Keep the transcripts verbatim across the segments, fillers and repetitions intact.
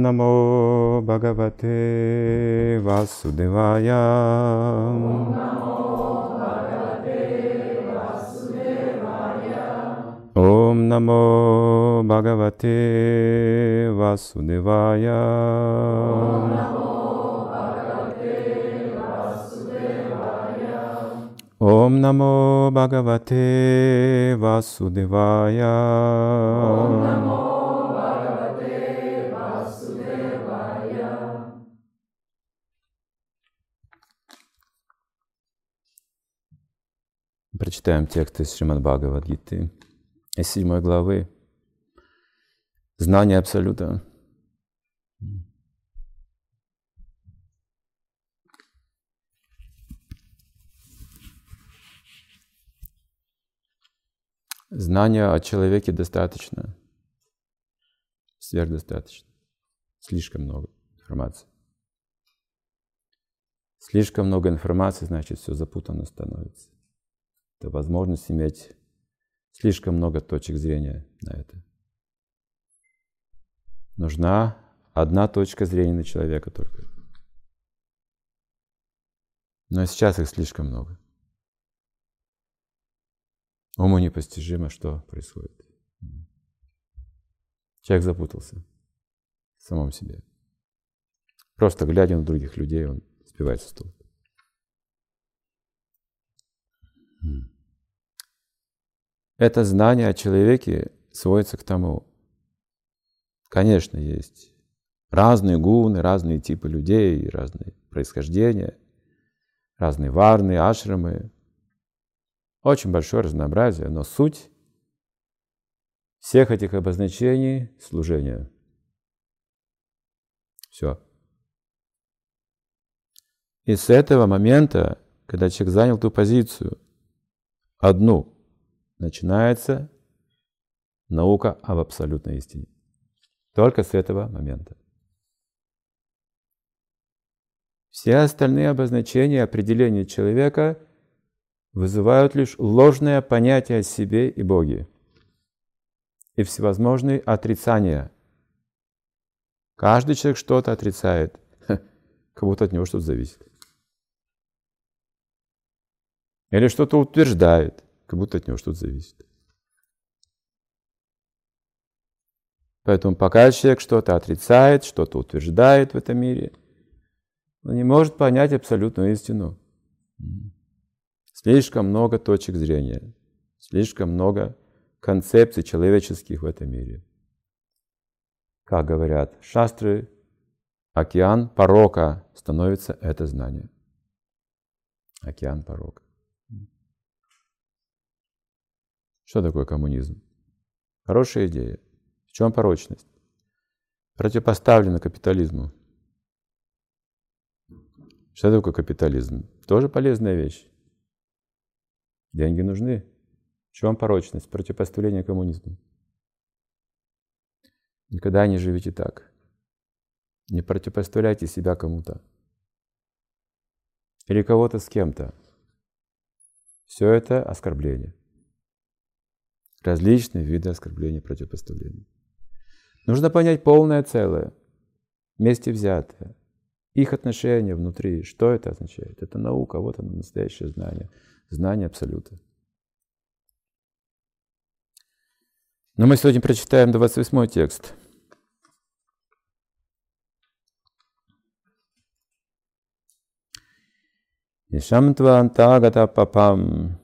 Namo Bhagavate Vasudevaya. Om Namo Bhagavate Vasudevaya. Om Namo Bhagavate Vasudevaya. Om Namo Bhagavate Vasudevaya. Прочитаем текст из Шримад Бхагавад-гиты, из седьмой главы. Знание Абсолюта. Знания о человеке достаточно, сверхдостаточно, слишком много информации. Слишком много информации, значит, все запутанно становится. Это возможность иметь слишком много точек зрения на это. Нужна одна точка зрения на человека только. Но сейчас их слишком много. Уму непостижимо, что происходит. Человек запутался в самом себе. Просто глядя на других людей, он сбивается с толку. Это знание о человеке сводится к тому. Конечно, есть разные гуны, разные типы людей, разные происхождения, разные варны, ашрамы. Очень большое разнообразие, но суть всех этих обозначений — служение. Все. И с этого момента, когда человек занял ту позицию, одну, начинается наука об абсолютной истине. Только с этого момента. Все остальные обозначения, определения человека вызывают лишь ложное понятие о себе и Боге и всевозможные отрицания. Каждый человек что-то отрицает, как будто от него что-то зависит. Или что-то утверждает, как будто от него что-то зависит. Поэтому пока человек что-то отрицает, что-то утверждает в этом мире, он не может понять абсолютную истину. Слишком много точек зрения, слишком много концепций человеческих в этом мире. Как говорят шастры, океан порока становится это знание. Океан порока. Что такое коммунизм? Хорошая идея. В чем порочность? Противопоставлена капитализму. Что такое капитализм? Тоже полезная вещь. Деньги нужны. В чем порочность? Противопоставление коммунизму. Никогда не живите так. Не противопоставляйте себя кому-то. Или кого-то с кем-то. Все это оскорбление. Различные виды оскорбления, противопоставления. Нужно понять полное целое, вместе взятое. Их отношения внутри. Что это означает? Это наука, вот оно, настоящее знание. Знание Абсолюта. Но мы сегодня прочитаем двадцать восьмой текст. Ишамтва антагата папам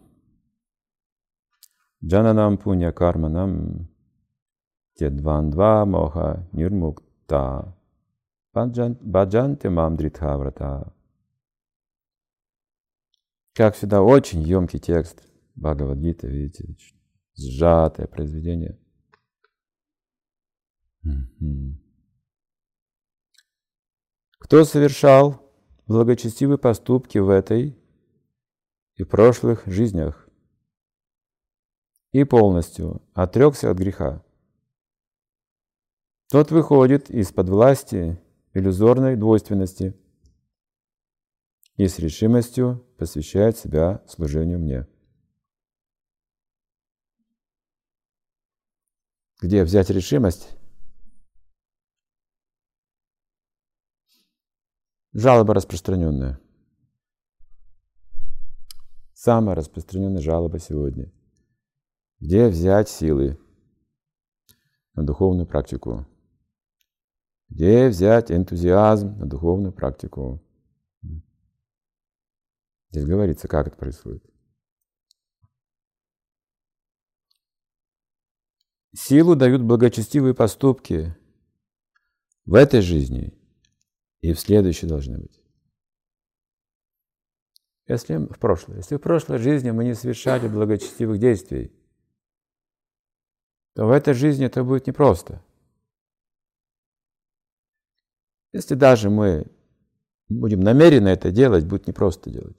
джананам пунья карманам тедвандва моха нирмукта баджанте мам дритхаврата. Как всегда, очень емкий текст Бхагавад-гиты, видите, сжатое произведение. Кто совершал благочестивые поступки в этой и прошлых жизнях и полностью отрекся от греха, тот выходит из-под власти иллюзорной двойственности и с решимостью посвящает себя служению мне. Где взять решимость? Жалоба распространенная. Самая распространенная жалоба сегодня. Где взять силы на духовную практику? Где взять энтузиазм на духовную практику? Здесь говорится, как это происходит. Силу дают благочестивые поступки в этой жизни и в следующей должны быть. Если в прошлой, если в прошлой жизни мы не совершали благочестивых действий, то в этой жизни это будет непросто. Если даже мы будем намеренно это делать, будет непросто делать.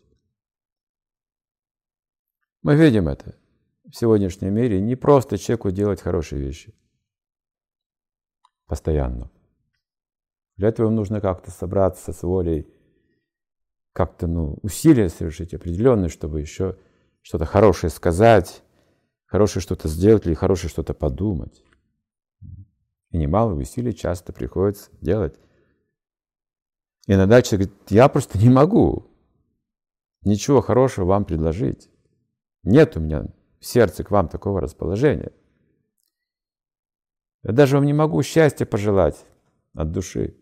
Мы видим это в сегодняшнем мире. Не просто человеку делать хорошие вещи. Постоянно. Для этого нужно как-то собраться с волей, как-то ну, усилия совершить определенные, чтобы еще что-то хорошее сказать, хорошее что-то сделать или хорошее что-то подумать. И немало усилий часто приходится делать. Иногда человек говорит, я просто не могу ничего хорошего вам предложить. Нет у меня в сердце к вам такого расположения. Я даже вам не могу счастья пожелать от души.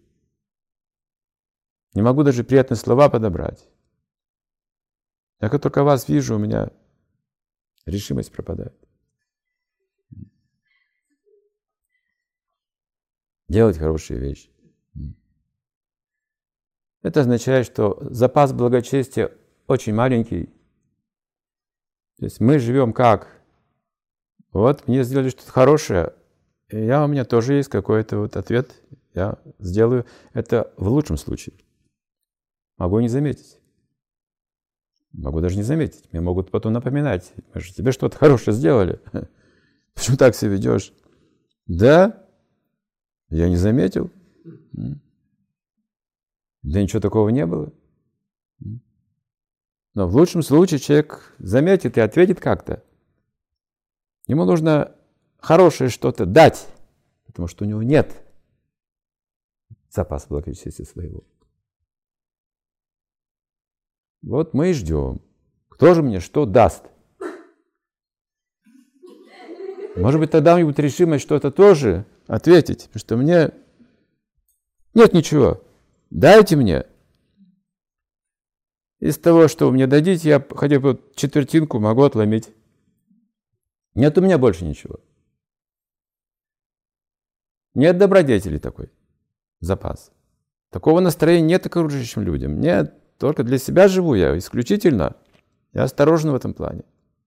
Не могу даже приятные слова подобрать. Я как только вас вижу, у меня решимость пропадает. Делать хорошие вещи. Это означает, что запас благочестия очень маленький. То есть мы живем как? Вот мне сделали что-то хорошее, и я, у меня тоже есть какой-то вот ответ. Я сделаю это в лучшем случае. Могу не заметить. Могу даже не заметить. Мне могут потом напоминать. Мы же тебе что-то хорошее сделали. Почему так себя ведешь? Да? Я не заметил. Да ничего такого не было. Но в лучшем случае человек заметит и ответит как-то. Ему нужно хорошее что-то дать, потому что у него нет запаса благочестия своего. Вот мы и ждем. Кто же мне что даст? Может быть, тогда у него будет решимость что-то тоже ответить, потому что мне нет ничего. Дайте мне. Из того, что вы мне дадите, я хотя бы четвертинку могу отломить. Нет у меня больше ничего. Нет добродетели такой. Запас. Такого настроения нет окружающим людям. Нет, только для себя живу я исключительно. Я осторожен в этом плане.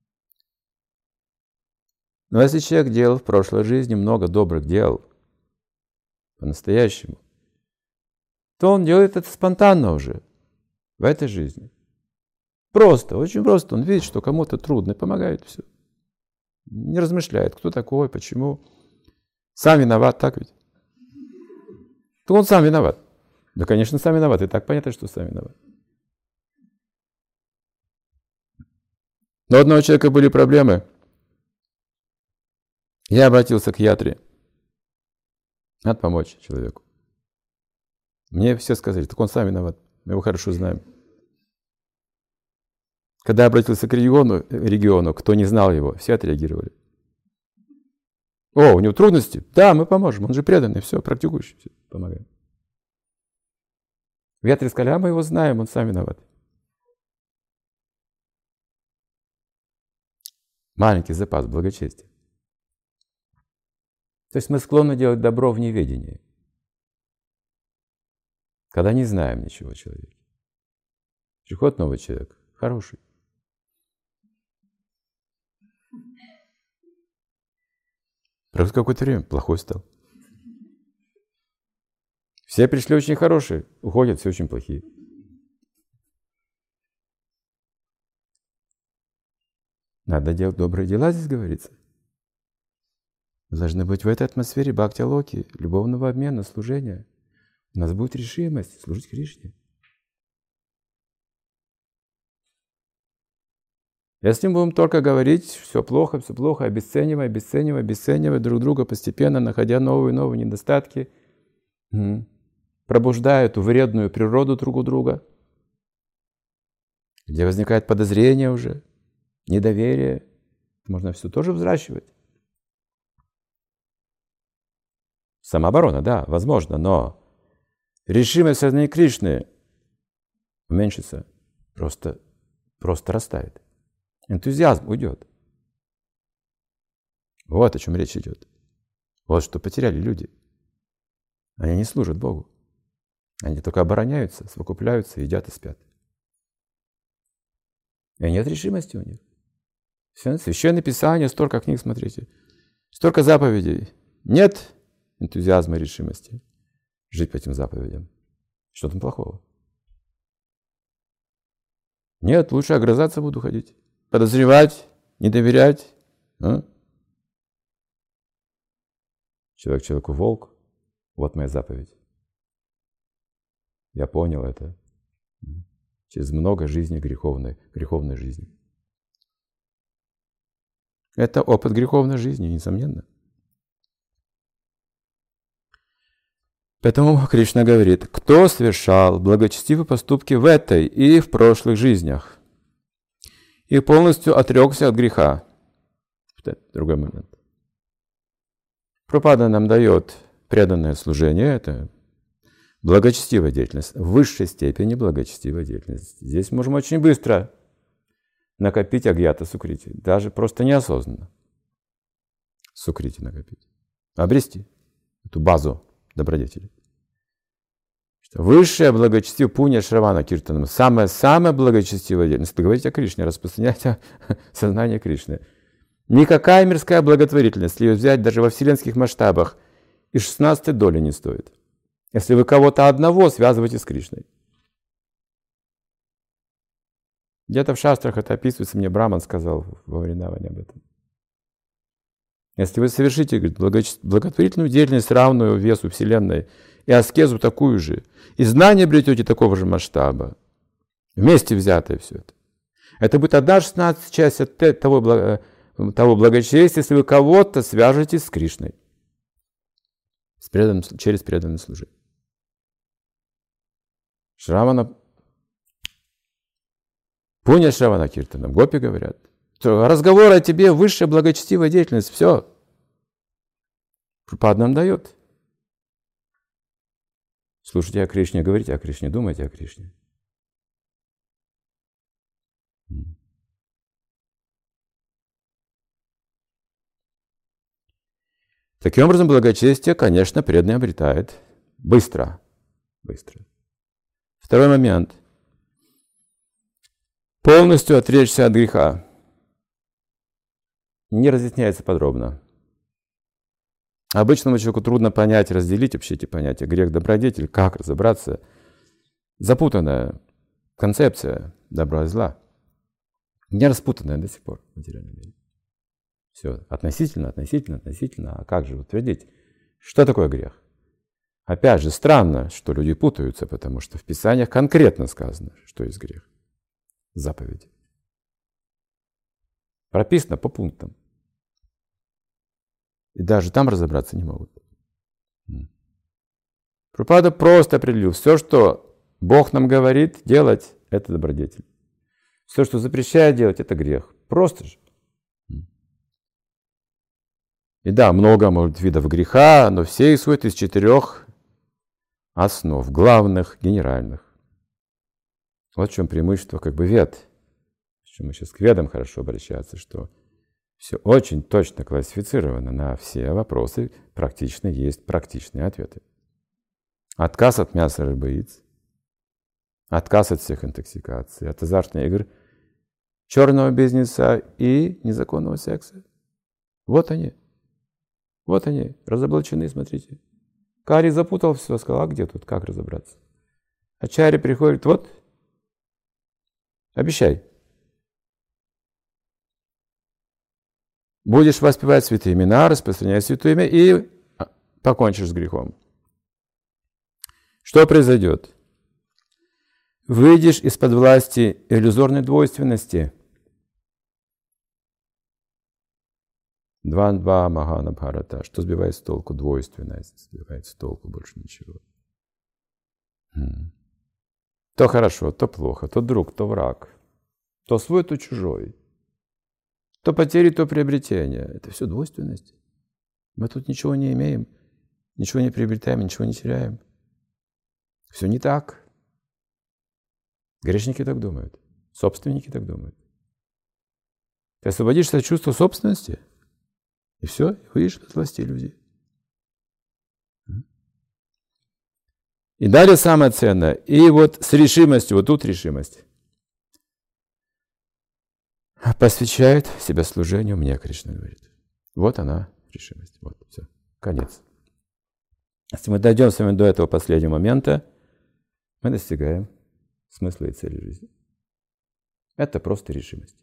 Но если человек делал в прошлой жизни много добрых дел, по-настоящему, то он делает это спонтанно уже, в этой жизни. Просто, очень просто. Он видит, что кому-то трудно, и помогает, все. Не размышляет, кто такой, почему. Сам виноват, так ведь? То он сам виноват. Да, конечно, сам виноват. И так понятно, что сам виноват. Но у одного человека были проблемы. Я обратился к ятре. Надо помочь человеку. Мне все сказали, так он сам виноват. Мы его хорошо знаем. Когда я обратился к региону, региону, кто не знал его, все отреагировали. О, у него трудности? Да, мы поможем. Он же преданный, все, практикующий, все, помогаем. В ятре сказали, а мы его знаем, он сам виноват. Маленький запас благочестия. То есть мы склонны делать добро в неведении, когда не знаем ничего о человеке. Приходит новый человек, хороший. Проходит какое-то время, плохой стал. Все пришли очень хорошие, уходят все очень плохие. Надо делать добрые дела, здесь говорится. Должны быть в этой атмосфере бхакти-локи, любовного обмена, служения. У нас будет решимость служить Кришне. Если мы будем только говорить, все плохо, все плохо, обесценивая, обесценивая, обесценивая друг друга постепенно, находя новые и новые недостатки, пробуждая эту вредную природу друг у друга, где возникает подозрение уже, недоверие, можно все тоже взращивать. Самооборона, да, возможно, но решимость сознания Кришны уменьшится, просто, просто растает. Энтузиазм уйдет. Вот о чем речь идет. Вот что потеряли люди. Они не служат Богу. Они только обороняются, совокупляются, едят и спят. И нет решимости у них. Священное Писание, столько книг, смотрите, столько заповедей. Нет энтузиазма и решимости жить по этим заповедям. Что там плохого? Нет, лучше огрызаться буду ходить. Подозревать, не доверять. А? Человек человеку волк. Вот моя заповедь. Я понял это. Через много жизней греховной, греховной жизни. Это опыт греховной жизни, несомненно. Поэтому Кришна говорит, кто совершал благочестивые поступки в этой и в прошлых жизнях и полностью отрекся от греха. Это другой момент. Прабхупада нам дает преданное служение, это благочестивая деятельность, в высшей степени благочестивая деятельность. Здесь можем очень быстро накопить агьята сукрити, даже просто неосознанно сукрити накопить, обрести эту базу добродетели. Высшее благочестивое пунья шравана киртанам, самая-самая благочестивая деятельность. Говорить о Кришне, распространять сознание Кришны. Никакая мирская благотворительность, если ее взять даже во вселенских масштабах, и шестнадцатой доли не стоит. Если вы кого-то одного связываете с Кришной. Где-то в шастрах это описывается, мне Браман сказал во Вриндаване об этом. Если вы совершите, говорит, благотворительную деятельность, равную весу Вселенной, и аскезу такую же, и знания обретете такого же масштаба, вместе взятое все это, это будет одна шестнадцатая часть от того, того благочестия, если вы кого-то свяжете с Кришной с преданным, через преданное служение. Шравана, Пуня Шравана Киртанам, гопи говорят, разговор о тебе, высшая благочестивая деятельность, все. Прабхупада нам дает. Слушайте о Кришне, говорите о Кришне, думайте о Кришне. Таким образом, благочестие, конечно, преданный обретает быстро. Быстро. Второй момент. Полностью отречься от греха. Не разъясняется подробно. Обычному человеку трудно понять, разделить вообще эти понятия. Грех, добродетель, как разобраться. Запутанная концепция добра и зла. Не распутанная до сих пор в материальном мире. Все относительно, относительно, относительно. А как же утвердить? Что такое грех? Опять же, странно, что люди путаются, потому что в Писаниях конкретно сказано, что есть грех. Заповеди. Прописано по пунктам. И даже там разобраться не могут. Прабхупада просто определил, все, что Бог нам говорит делать, это добродетель. Все, что запрещает делать, это грех. Просто же. И да, много, может, видов греха, но все исходят из четырех основ, главных, генеральных. Вот в чем преимущество как бы вед. Мы сейчас к ведам хорошо обращаться, что все очень точно классифицировано на все вопросы, практично есть практичные ответы. Отказ от мяса, рыбы, яиц, отказ от всех интоксикаций, от азартных игр, черного бизнеса и незаконного секса. Вот они. Вот они, разоблачены, смотрите. Кари запутал все, сказал, а где тут, как разобраться? Ачарья приходит, вот, обещай. Будешь воспевать святые имена, распространять святое имя и покончишь с грехом. Что произойдет? Выйдешь из-под власти иллюзорной двойственности. Дван-два Махана Бхарата. Что сбивает с толку? Двойственность. Сбивает с толку, больше ничего. То хорошо, то плохо, то друг, то враг, то свой, то чужой, то потери, то приобретения. Это все двойственность. Мы тут ничего не имеем, ничего не приобретаем, ничего не теряем. Все не так. Грешники так думают, собственники так думают. Ты освободишься от чувства собственности, и все, и выйдешь от власти иллюзий. И далее самое ценное. И вот с решимостью, вот тут решимость. Посвящает себя служению мне, Кришна говорит. Вот она, решимость. Вот, все, конец. Если мы дойдем с вами до этого последнего момента, мы достигаем смысла и цели жизни. Это просто решимость.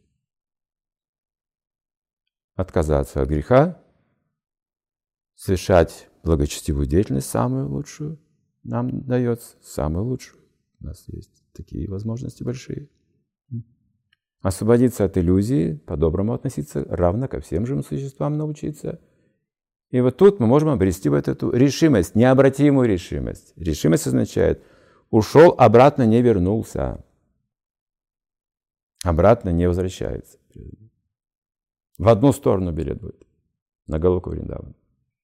Отказаться от греха, совершать благочестивую деятельность, самую лучшую, нам дается, самую лучшую. У нас есть такие возможности большие. Освободиться от иллюзии, по-доброму относиться, равно ко всем живым существам научиться. И вот тут мы можем обрести вот эту решимость, необратимую решимость. Решимость означает, ушел, обратно не вернулся. Обратно не возвращается. В одну сторону билет будет, на Галоку Вриндавана.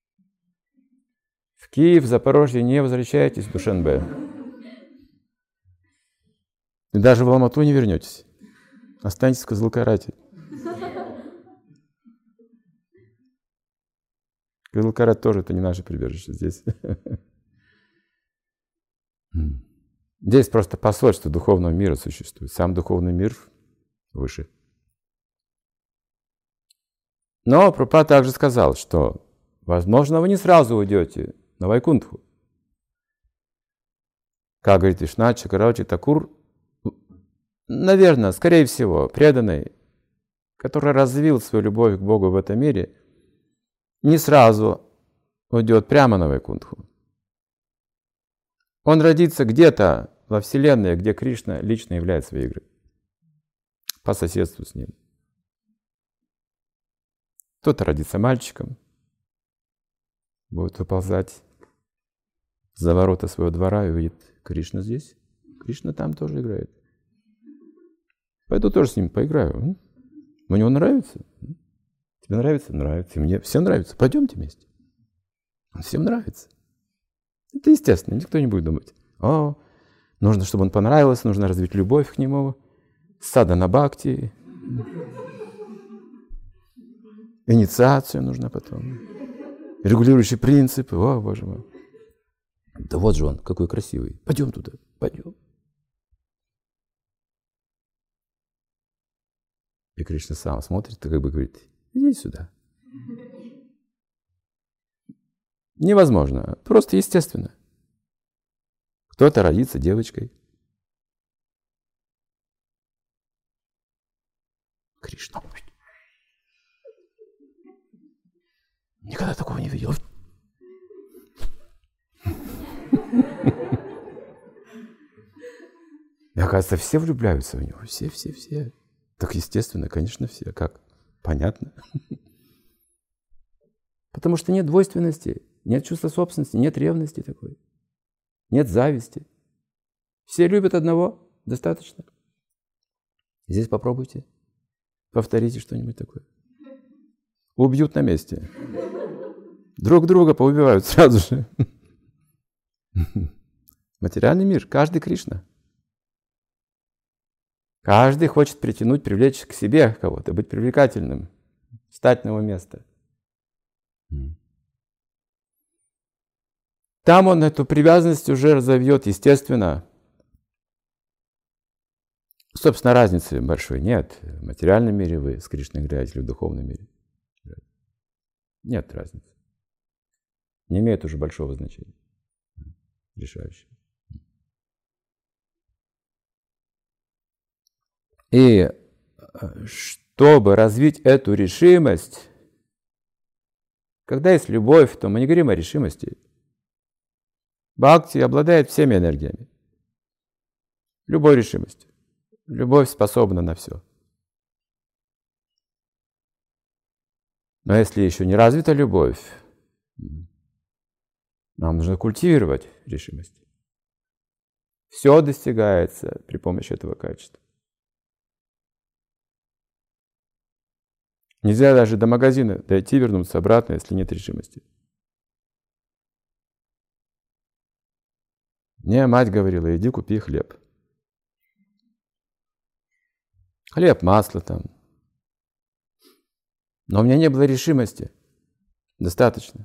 В Киев, в Запорожье не возвращайтесь, в Душанбе. И даже в Алмату не вернетесь. Останетесь в Кызылкарате. Кызылкарат тоже это не наше прибежище здесь. Здесь просто посольство духовного мира существует. Сам духовный мир выше. Но Прабхупада также сказал, что, возможно, вы не сразу уйдете на Вайкунтху. Как говорит Вишна Чакраварти Такур, наверное, скорее всего, преданный, который развил свою любовь к Богу в этом мире, не сразу уйдет прямо на Вайкунтху. Он родится где-то во Вселенной, где Кришна лично является своей игрой, по соседству с ним. Кто-то родится мальчиком, будет выползать за ворота своего двора и увидит: Кришна здесь, Кришна там тоже играет. Пойду тоже с ним поиграю. Мне он нравится. Тебе нравится? Нравится. И мне всем нравится. Пойдемте вместе. Он всем нравится. Это естественно. Никто не будет думать: о, нужно, чтобы он понравился, нужно развить любовь к нему, садхана бхакти, инициацию нужно потом, регулирующие принципы. О, Боже мой. Да вот же он, какой красивый. Пойдем туда, пойдем. И Кришна сам смотрит и как бы говорит: иди сюда. Невозможно, просто естественно. Кто-то родится девочкой. Кришна. Никогда такого не видел. И оказывается, все влюбляются в него. Все, все, все. Так естественно, конечно, все. Как? Понятно. Потому что нет двойственности, нет чувства собственности, нет ревности такой, нет зависти. Все любят одного, достаточно. Здесь попробуйте, повторите что-нибудь такое. Убьют на месте. Друг друга поубивают сразу же. Материальный мир, каждый Кришна. Каждый хочет притянуть, привлечь к себе кого-то, быть привлекательным, встать на его место. Там он эту привязанность уже разовьет, естественно. Собственно, разницы большой нет. В материальном мире вы с Кришной играете или в духовном мире. Нет разницы. Не имеет уже большого значения. Решающего. И чтобы развить эту решимость, когда есть любовь, то мы не говорим о решимости. Бхакти обладает всеми энергиями. Любой решимостью. Любовь способна на все. Но если еще не развита любовь, нам нужно культивировать решимость. Все достигается при помощи этого качества. Нельзя даже до магазина дойти, вернуться обратно, если нет решимости. Мне мать говорила: иди купи хлеб. Хлеб, масло там. Но у меня не было решимости. Достаточно.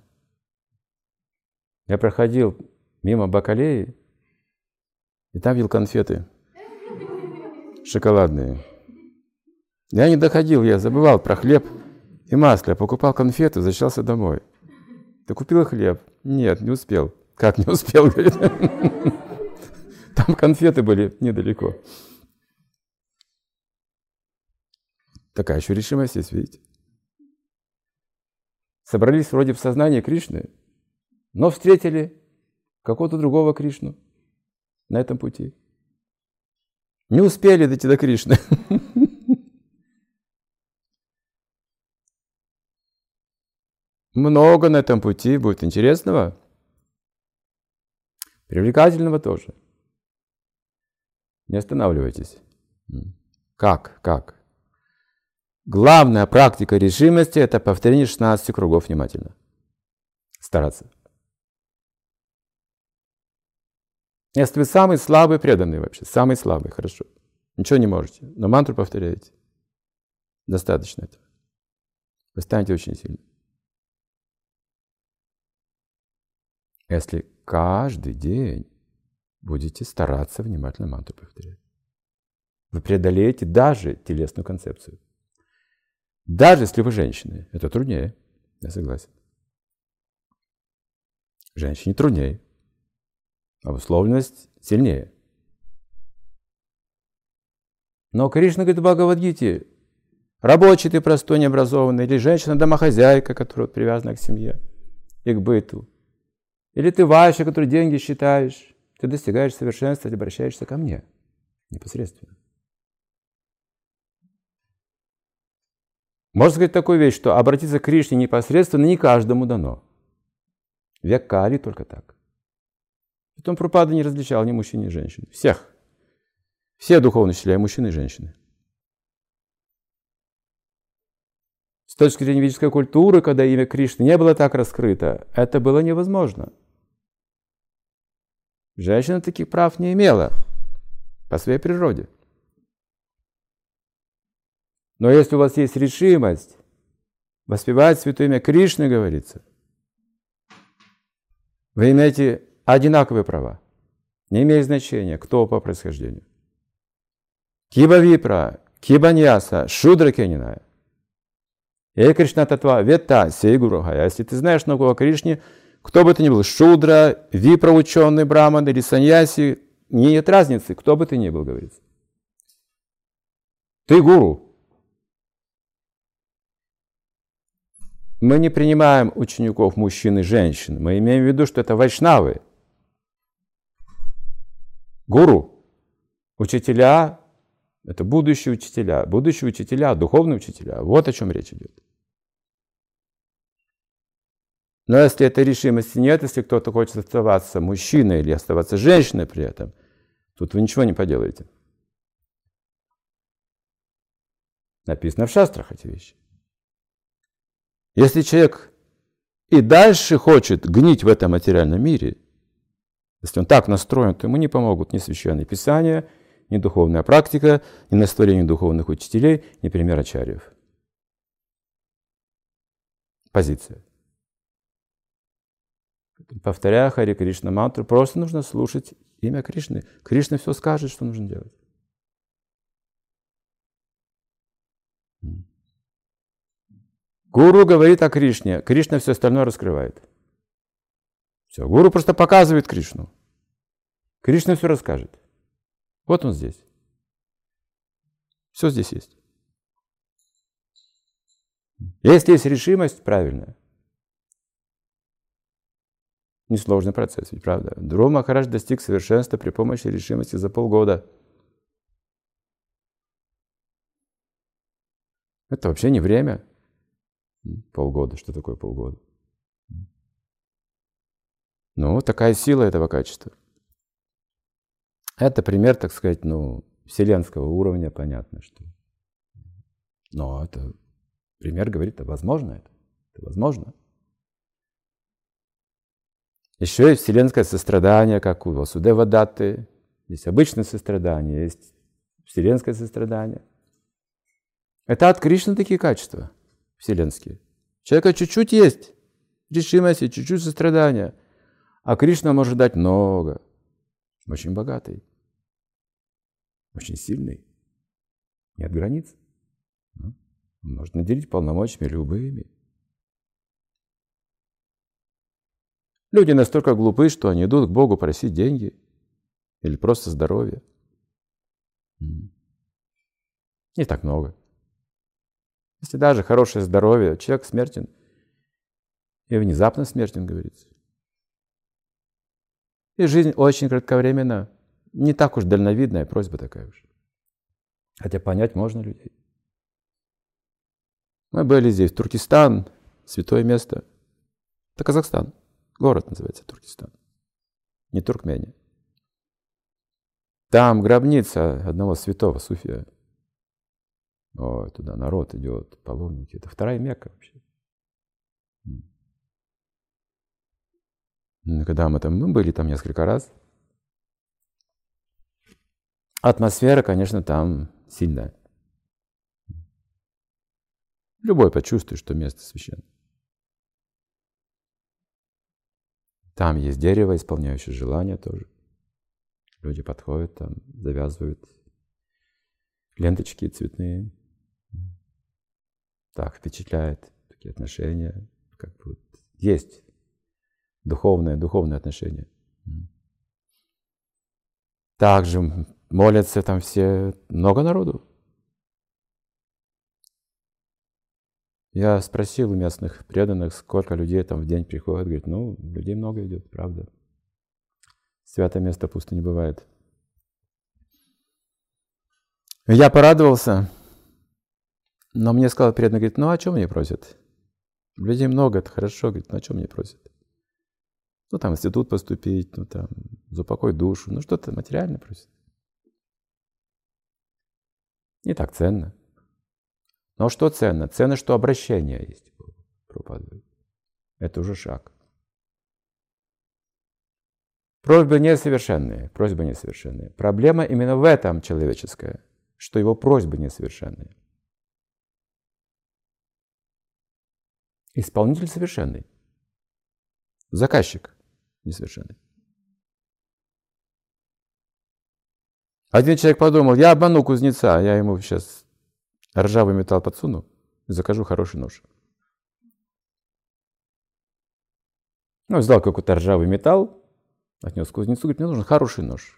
Я проходил мимо бакалеи, и там видел конфеты шоколадные. Я не доходил, я забывал про хлеб и масло. Я покупал конфеты, возвращался домой. Ты купил хлеб? Нет, не успел. Как не успел, говорит. Там конфеты были недалеко. Такая еще решимость есть, видите. Собрались вроде в сознании Кришны, но встретили какого-то другого Кришну на этом пути. Не успели дойти до Кришны. Много на этом пути будет интересного, привлекательного тоже. Не останавливайтесь. Как? Как? Главная практика решимости – это повторение шестнадцати кругов внимательно. Стараться. Если вы самый слабый преданный вообще, самый слабый, хорошо. Ничего не можете, но мантру повторяете. Достаточно этого. Вы станете очень сильным. Если каждый день будете стараться внимательно мантру повторять, вы преодолеете даже телесную концепцию. Даже если вы женщины, это труднее, я согласен. Женщине труднее, а условность сильнее. Но Кришна говорит в Бхагавад-гите: рабочий ты простой, необразованный, или женщина-домохозяйка, которая привязана к семье и к быту, или ты вайшя, который деньги считаешь, ты достигаешь совершенства, ты обращаешься ко мне непосредственно. Можно сказать такую вещь, что обратиться к Кришне непосредственно не каждому дано. Век Кали только так. Потом Прабхупада не различал ни мужчин, ни женщин. Всех. Все духовные учителя, мужчины и женщины. С точки зрения ведической культуры, когда имя Кришны не было так раскрыто, это было невозможно. Женщина таких прав не имела по своей природе. Но если у вас есть решимость воспевать святое имя Кришны, говорится, вы имеете одинаковые права. Не имеет значения, кто по происхождению. Киба випра, киба ньяса, шудра кениная. Эй Кришна татва, вета, сей гурухая. Если ты знаешь много о Кришне, кто бы ты ни был, шудра, випра ученый, браман или саньяси, нет разницы, кто бы ты ни был, говорится. Ты гуру. Мы не принимаем учеников мужчин и женщин. Мы имеем в виду, что это вайшнавы. Гуру. Учителя – это будущие учителя. Будущие учителя, духовные учителя. Вот о чем речь идет. Но если этой решимости нет, если кто-то хочет оставаться мужчиной или оставаться женщиной при этом, тут вы ничего не поделаете. Написано в шастрах эти вещи. Если человек и дальше хочет гнить в этом материальном мире, если он так настроен, то ему не помогут ни священные писания, ни духовная практика, ни наставление духовных учителей, ни пример ачарьев. Позиция. Повторяя Хари Кришна мантру, просто нужно слушать имя Кришны. Кришна все скажет, что нужно делать. Гуру говорит о Кришне, Кришна все остальное раскрывает. Все, гуру просто показывает Кришну. Кришна все расскажет. Вот он здесь. Все здесь есть. Если есть решимость правильная, несложный процесс, ведь правда. Dhruva Maharaj достиг совершенства при помощи решимости за полгода. Это вообще не время. Полгода. Что такое полгода? Ну, такая сила этого качества. Это пример, так сказать, ну, вселенского уровня, понятно, что. Но это пример говорит, это возможно, это, это возможно. Еще есть вселенское сострадание, как у Васудева Датты. Есть обычное сострадание, есть вселенское сострадание. Это от Кришны такие качества вселенские. У человека чуть-чуть есть решимость и чуть-чуть сострадания, а Кришна может дать много. Очень богатый, очень сильный, нет границ. Он может наделить полномочиями любыми. Люди настолько глупы, что они идут к Богу просить деньги или просто здоровье. Не так много. Если даже хорошее здоровье, человек смертен, и внезапно смертен, говорится. И жизнь очень кратковременна, не так уж дальновидная, просьба такая уж. Хотя понять можно людей. Мы были здесь, Туркестан, святое место. Это Казахстан, город называется Туркестан, не Туркмения. Там гробница одного святого суфия. О, туда народ идет, паломники. Это вторая Мекка вообще. Когда мы там, мы были там несколько раз. Атмосфера, конечно, там сильная. Любой почувствует, что место священное. Там есть дерево, исполняющее желания тоже. Люди подходят, там завязывают ленточки цветные. Так впечатляет такие отношения, как бы есть духовное, духовное отношение. Также молятся там все, много народу. Я спросил у местных преданных, сколько людей там в день приходит. Говорит, ну, людей много идет, правда. Святое место пусто не бывает. Я порадовался, но мне сказал преданный, говорит, ну, о чем мне просят? Людей много, это хорошо, говорит, ну, о чем мне просят? Ну, там, в институт поступить, ну, там, за упокой душу, ну, что-то материально просят. Не так ценно. Но что ценно? Ценно, что обращение есть. Это уже шаг. Просьбы несовершенные. Просьбы несовершенные. Проблема именно в этом человеческая, что его просьбы несовершенные. Исполнитель совершенный. Заказчик несовершенный. Один человек подумал, я обману кузнеца, я ему сейчас ржавый металл подсуну и закажу хороший нож. Ну, взял какой-то ржавый металл, отнес к кузнецу, говорит, мне нужен хороший нож.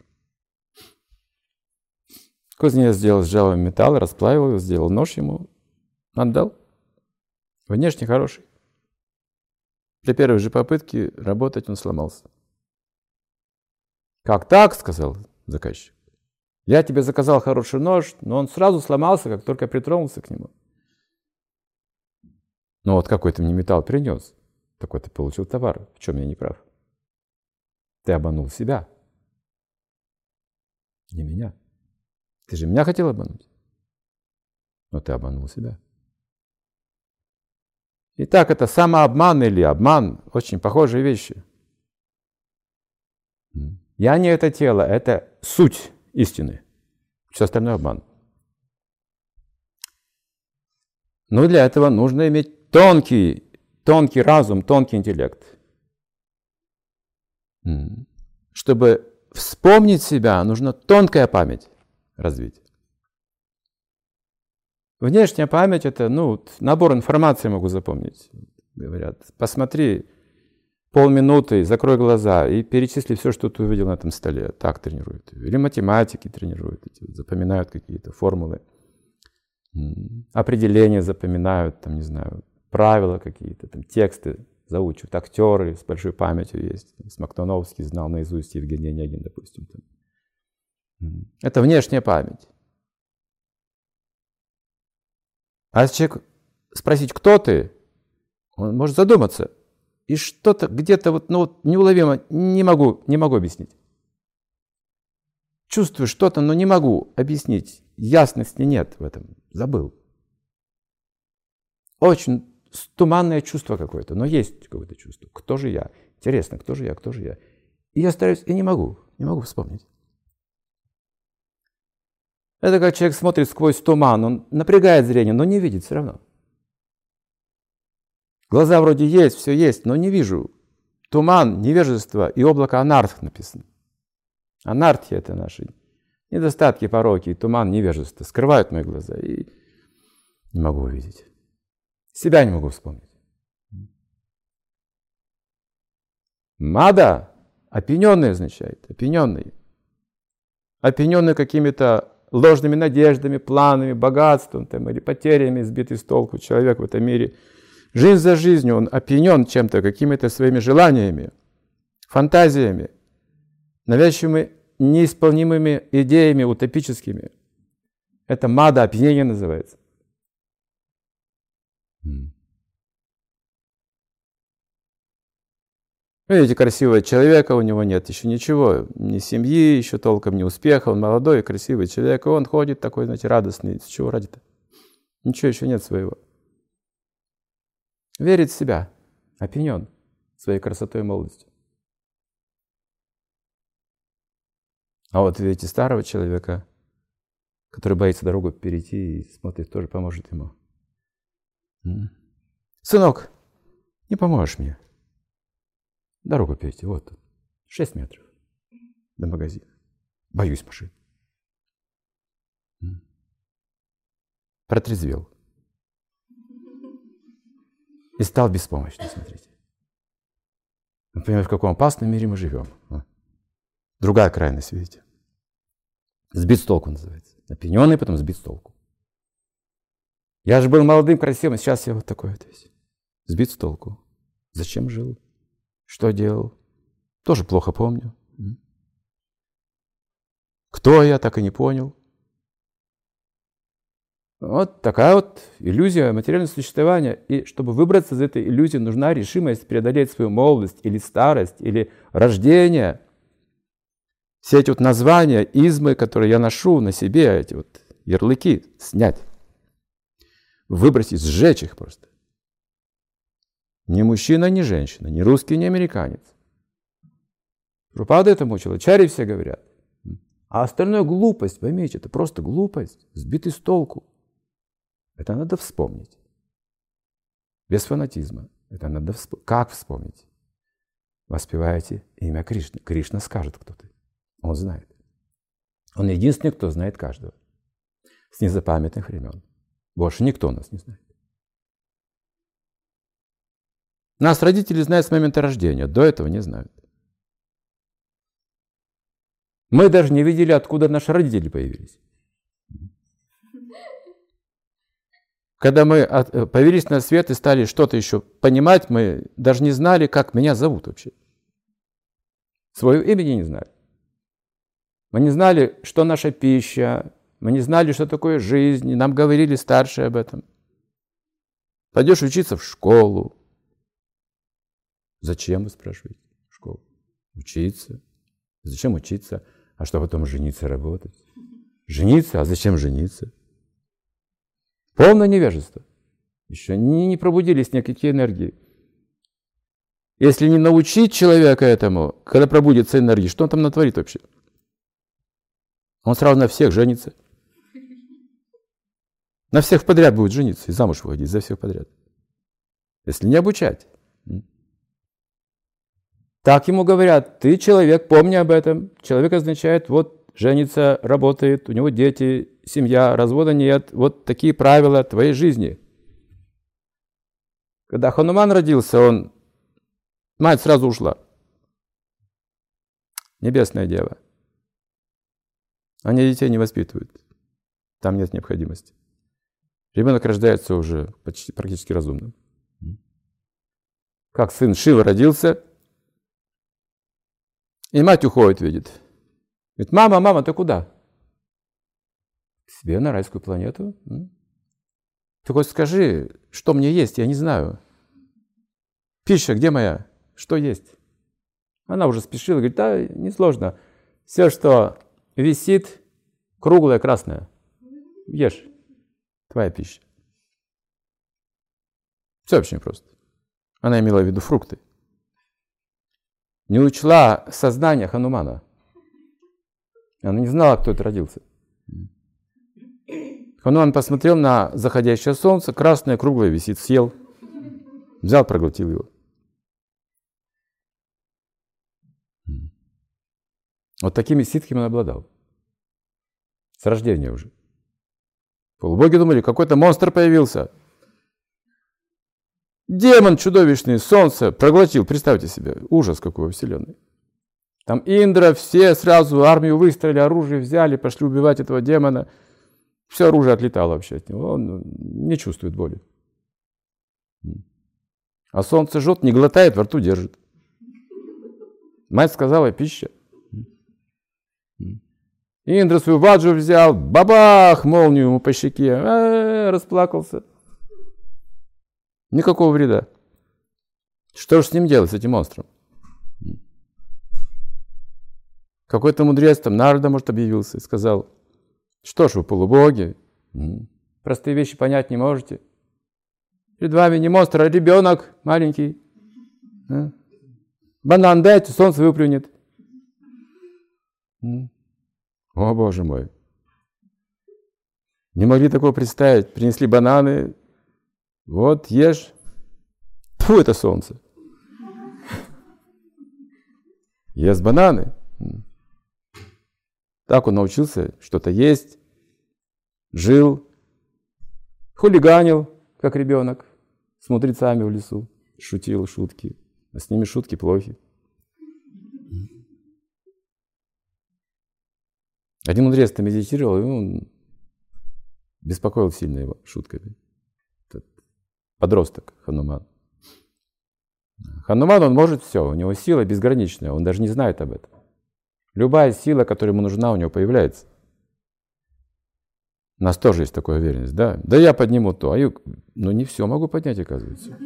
Кузнец сделал ржавый металл, расплавил его, сделал нож ему, отдал. Внешне хороший. Для первой же попытки работать он сломался. Как так, сказал заказчик. Я тебе заказал хороший нож, но он сразу сломался, как только притронулся к нему. Ну вот какой ты мне металл принес, такой ты получил товар. В чем я не прав? Ты обманул себя. Не меня. Ты же меня хотел обмануть. Но ты обманул себя. Итак, это самообман или обман, очень похожие вещи. Я не это тело, это суть истины. Все остальное обман. Но для этого нужно иметь тонкий, тонкий разум, тонкий интеллект. Чтобы вспомнить себя, нужно тонкая память развить. Внешняя память – это ну, набор информации могу запомнить. Говорят, посмотри полминуты, закрой глаза и перечисли все, что ты увидел на этом столе. Так тренируют. Или математики тренируют, запоминают какие-то формулы. Определения запоминают, там, не знаю, правила какие-то, там, тексты заучивают. Актеры с большой памятью есть. Смоктуновский знал наизусть Евгений Онегин, допустим. Там. Это внешняя память. А если человек спросить, кто ты, он может задуматься. И что-то где-то вот, ну, вот неуловимо, не могу, не могу объяснить. чувствую что-то, но не могу объяснить. Ясности нет в этом. Забыл. Очень туманное чувство какое-то, но есть какое-то чувство. Кто же я? Интересно, кто же я, кто же я? И я стараюсь, и не могу, не могу вспомнить. Это как человек смотрит сквозь туман, он напрягает зрение, но не видит все равно. Глаза вроде есть, все есть, но не вижу. Туман, невежество и облако анарх написано. Анархия — это наши недостатки, пороки, и туман, невежество скрывают мои глаза, и не могу увидеть. Себя не могу вспомнить. Мада — опьяненный означает, опьяненный. Опьяненный какими-то ложными надеждами, планами, богатством там, или потерями, сбитый с толку человек в этом мире. Жизнь за жизнью, он опьянен чем-то, какими-то своими желаниями, фантазиями, навязчивыми, неисполнимыми идеями утопическими. Это мада, опьянение называется. Видите, красивого человека, у него нет еще ничего, ни семьи, еще толком, ни успеха, он молодой, красивый человек, и он ходит такой, знаете, радостный. С чего ради-то? Ничего еще нет своего. Верит в себя, опьянен своей красотой и молодостью. А вот видите, старого человека, который боится дорогу перейти и смотрит, тоже поможет ему. Сынок, не поможешь мне? Дорогу перейти, вот тут, шесть метров до магазина. Боюсь машин. Протрезвел. И стал беспомощным, смотрите. Например, в каком опасном мире мы живем. Другая крайность, видите. Сбит с толку называется. Опьяненный, потом сбит с толку. Я же был молодым, красивым, сейчас я вот такой вот весь. Сбит с толку. Зачем жил? Что делал? Тоже плохо помню. Кто я, так и не понял. Вот такая вот иллюзия материального существования. И чтобы выбраться из этой иллюзии, нужна решимость преодолеть свою молодость или старость, или рождение. Все эти вот названия, измы, которые я ношу на себе, эти вот ярлыки, снять. Выбросить, сжечь их просто. Ни мужчина, ни женщина, ни русский, ни американец. Прабхупада этому учил, ачарьи все говорят. А остальное глупость, поймите, это просто глупость, сбитый с толку. Это надо вспомнить. Без фанатизма. Это надо вспомнить. Как вспомнить? Воспеваете имя Кришны. Кришна скажет, кто ты. Он знает. Он единственный, кто знает каждого. С незапамятных времен. Больше никто нас не знает. Нас родители знают с момента рождения. До этого не знают. Мы даже не видели, откуда наши родители появились. Когда мы появились на свет и стали что-то еще понимать, мы даже не знали, как меня зовут вообще. Своего имени не знали. Мы не знали, что наша пища, мы не знали, что такое жизнь, и нам говорили старшие об этом. Пойдешь учиться в школу. Зачем, вы спрашиваете, в школу? Учиться. Зачем учиться? А что потом жениться, работать? Жениться? А зачем жениться? Полное невежество. Еще не, не пробудились никакие энергии. Если не научить человека этому, когда пробудится энергия, что он там натворит вообще? Он сразу на всех женится. На всех подряд будет жениться и замуж выходить за всех подряд. Если не обучать. Так ему говорят, ты человек, помни об этом. Человек означает, вот женится, работает, у него дети, семья, развода нет. Вот такие правила твоей жизни. Когда Хануман родился, он, мать сразу ушла. Небесная дева. Они детей не воспитывают. Там нет необходимости. Ребенок рождается уже почти практически разумным. Как сын Шивы родился, и мать уходит, видит. Говорит, мама, мама, ты куда? К себе на райскую планету. Ты хоть скажи, что мне есть, я не знаю. Пища, где моя? Что есть? Она уже спешила, говорит, да, несложно. Все, что висит круглая, красная. Ешь. Твоя пища. Все очень просто. Она имела в виду фрукты. Не учла сознание Ханумана. Она не знала, кто это родился. Хануман посмотрел на заходящее солнце, красное, круглое висит, съел. Взял, проглотил его. Вот такими ситхами он обладал. С рождения уже. Полубоги думали, какой-то монстр появился. Демон чудовищный, солнце проглотил. Представьте себе, ужас какой во вселенной. Там Индра, все сразу армию выстроили, оружие взяли, пошли убивать этого демона. Все оружие отлетало вообще от него. Он не чувствует боли. А солнце жжет, не глотает, во рту держит. Мать сказала, пища. Индра свою ваджу взял, бабах, молнию ему по щеке, а-а-а, расплакался. Никакого вреда. Что же с ним делать, с этим монстром? Какой-то мудрец, там Нарда, может, объявился и сказал, что ж вы, полубоги, простые вещи понять не можете. Перед вами не монстр, а ребенок маленький. Банан дайте, солнце выплюнет. О, Боже мой. Не могли такого представить. Принесли бананы. Вот, ешь. Фу, это солнце. Ест бананы. Так он научился что-то есть. Жил. Хулиганил, как ребенок. С мудрецами в лесу. Шутил шутки. А с ними шутки плохи. Один мудрец-то медитировал, и он беспокоил сильно его шутками. Этот подросток Хануман. Хануман, он может все, у него сила безграничная, он даже не знает об этом. Любая сила, которая ему нужна, у него появляется. У нас тоже есть такая уверенность, да? Да я подниму то, а я, ну не все могу поднять, оказывается.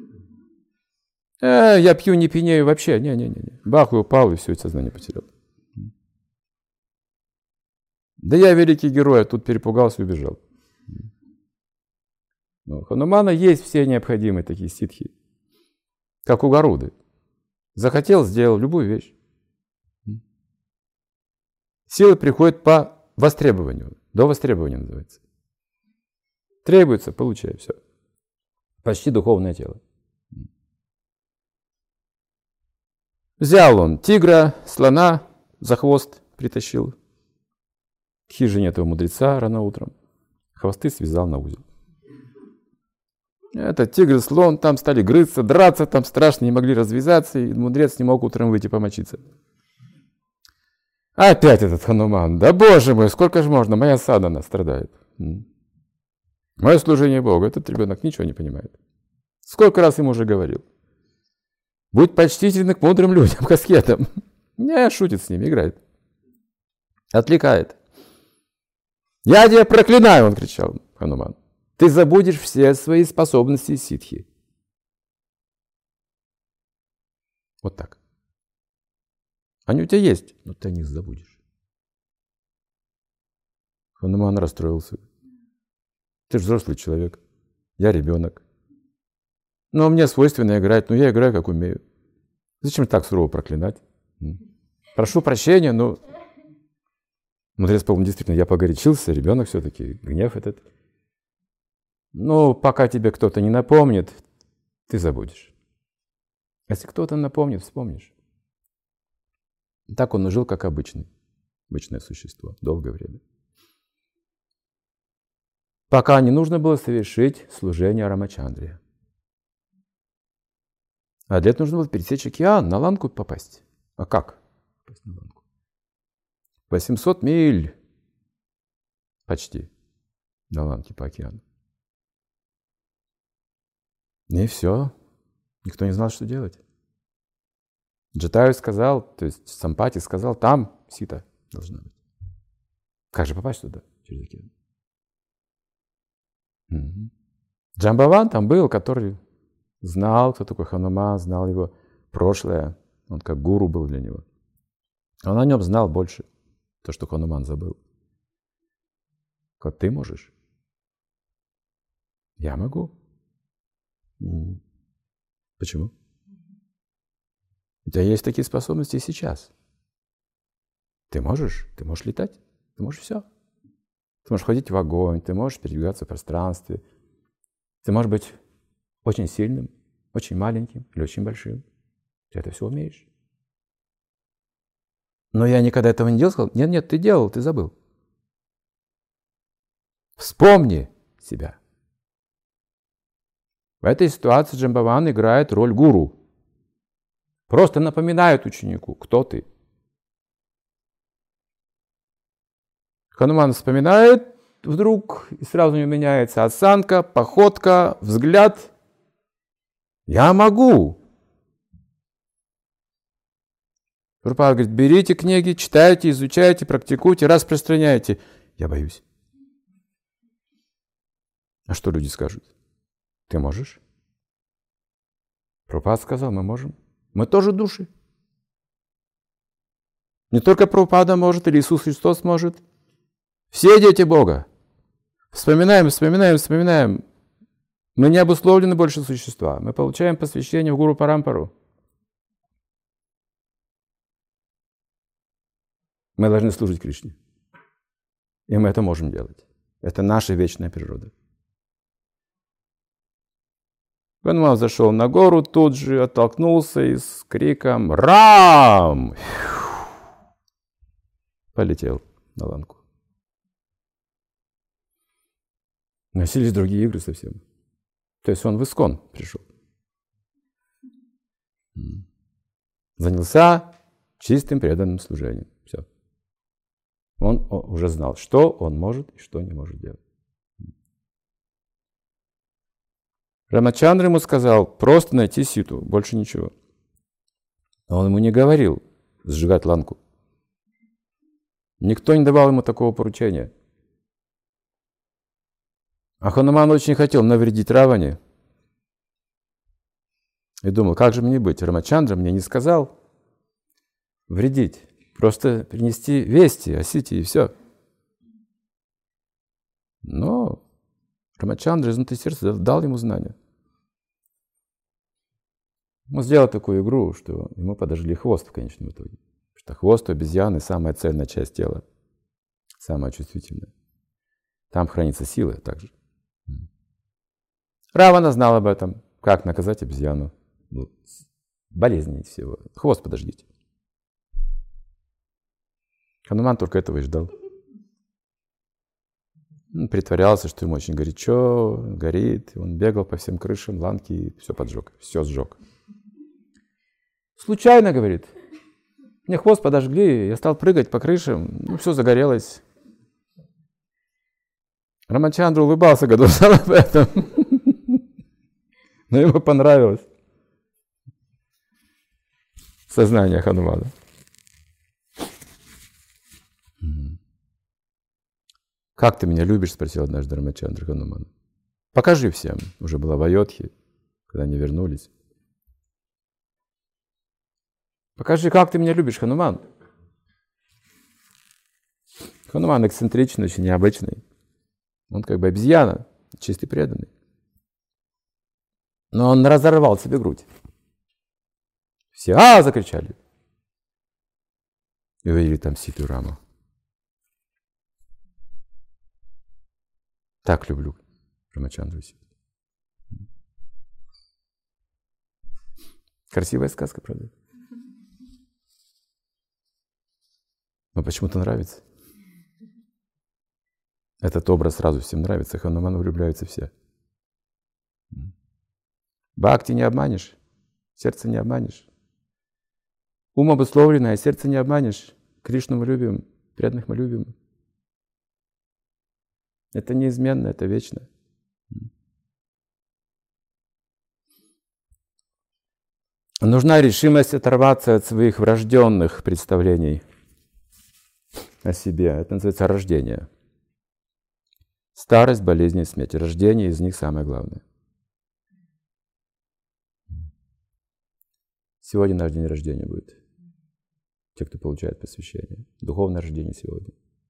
Э, я пью, не пьянею вообще, не-не-не. Бах, и упал, и все, сознание потерял. Да я великий герой, а тут перепугался и убежал. Но у Ханумана есть все необходимые такие ситхи, как у Гаруды. Захотел, сделал любую вещь. Сила приходит по востребованию, до востребования называется. Требуется, получай, все. Почти духовное тело. Взял он тигра, слона, за хвост притащил. К хижине этого мудреца рано утром. Хвосты связал на узел. Этот тигр и слон там стали грызться, драться, там страшно, не могли развязаться, и мудрец не мог утром выйти помочиться. Опять этот Хануман. Да боже мой, сколько же можно, моя садхана страдает. Мое служение Богу, этот ребенок ничего не понимает. Сколько раз ему уже говорил. Будь почтительный к мудрым людям, к аскетам. Не, шутит с ними, играет. Отвлекает. «Я тебя проклинаю!» — он кричал, Хануман. «Ты забудешь все свои способности ситхи». Вот так. Они у тебя есть, но ты о них забудешь. Хануман расстроился. Ты же взрослый человек. Я ребенок. Но мне свойственно играть, но я играю, как умею. Зачем так сурово проклинать? Прошу прощения, но... Мудрец, по-моему, действительно, я погорячился, ребенок все-таки, гнев этот. Ну, пока тебе кто-то не напомнит, ты забудешь. Если кто-то напомнит, вспомнишь. Так он жил, как обычный, обычное существо, долгое время. Пока не нужно было совершить служение Рамачандре. А для этого нужно было пересечь океан, на Ланку попасть. А как попасть на Ланку? восемьсот миль почти до Ланки по океану. И все. Никто не знал, что делать. Джатаю сказал, то есть Сампати сказал, там Сита должна быть. Как же попасть туда, через океан? Угу. Джамбаван там был, который знал, кто такой Хануман, знал его прошлое. Он как гуру был для него. Он о нем знал больше. То, что Хануман забыл. Как ты можешь? Я могу. Почему? У тебя есть такие способности и сейчас. Ты можешь, ты можешь летать, ты можешь все. Ты можешь ходить в огонь, ты можешь передвигаться в пространстве. Ты можешь быть очень сильным, очень маленьким или очень большим. Ты это все умеешь. Но я никогда этого не делал. Сказал, нет, нет, ты делал, ты забыл. Вспомни себя. В этой ситуации Джамбаван играет роль гуру. Просто напоминает ученику, кто ты. Хануман вспоминает вдруг, и сразу у него меняется осанка, походка, взгляд. Я могу. Прабхупада говорит, берите книги, читайте, изучайте, практикуйте, распространяйте. Я боюсь. А что люди скажут? Ты можешь? Прабхупада сказал, мы можем. Мы тоже души. Не только Прабхупада может, или Иисус Христос может. Все дети Бога. Вспоминаем, вспоминаем, вспоминаем. Мы не обусловлены больше существа. Мы получаем посвящение в Гуру Парампару. Мы должны служить Кришне. И мы это можем делать. Это наша вечная природа. Хануман зашел на гору, тут же оттолкнулся и с криком «Рам!» полетел на ланку. Начались другие игры совсем. То есть он в Искон пришел. Занялся чистым преданным служением. Все. Он уже знал, что он может и что не может делать. Рамачандра ему сказал просто найти ситу, больше ничего. Но он ему не говорил сжигать ланку. Никто не давал ему такого поручения. А Хануман очень хотел навредить Раване. И думал, как же мне быть? Рамачандра мне не сказал вредить. Просто принести вести о сите и все. Но Рамачандра изнутри сердца дал ему знания. Он сделал такую игру, что ему подожгли хвост в конечном итоге. Потому что хвост у обезьяны самая ценная часть тела. Самая чувствительная. Там хранится сила также. Равана знал об этом. Как наказать обезьяну? Ну, болезней всего. Хвост подожгите. Хануман только этого и ждал. Он притворялся, что ему очень горячо, горит. Он бегал по всем крышам ланки и все поджег, все сжег. Случайно, говорит. Мне хвост подожгли, я стал прыгать по крышам, ну, все загорелось. Рамачандра улыбался, когда узнал об этом. Но ему понравилось сознание Ханумана. «Как ты меня любишь?» — спросил однажды Рамачандра Ханумана. «Покажи всем». Уже была в Айодхе, когда они вернулись. «Покажи, как ты меня любишь, Хануман». Хануман эксцентричный, очень необычный. Он как бы обезьяна, чистый преданный. Но он разорвал себе грудь. Все «А!» закричали. И увидели там Ситу Раму. Так люблю Рамачандру Ситу. Красивая сказка, правда? Но почему-то нравится. Этот образ сразу всем нравится. Хануману влюбляются все. Бхакти не обманешь, сердце не обманешь. Ум обусловленный, а сердце не обманешь. Кришну мы любим, преданных мы любим. Это неизменно, это вечно. Нужна решимость оторваться от своих врожденных представлений о себе. Это называется рождение. Старость, болезни и смерть. Рождение из них самое главное. Сегодня наш день рождения будет. те, кто получает посвящение. Духовное рождение сегодня.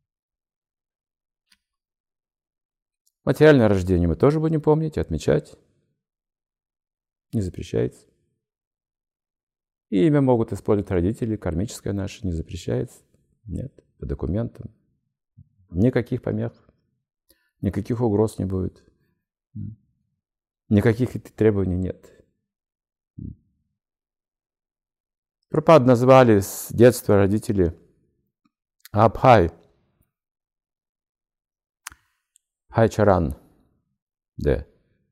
Материальное рождение мы тоже будем помнить и отмечать. Не запрещается. И имя могут использовать родители, кармическое наше не запрещается. Нет, по документам. Никаких помех, никаких угроз не будет. Никаких требований нет. Прабхупаду назвали с детства родители Абхай, Хайчаран, да.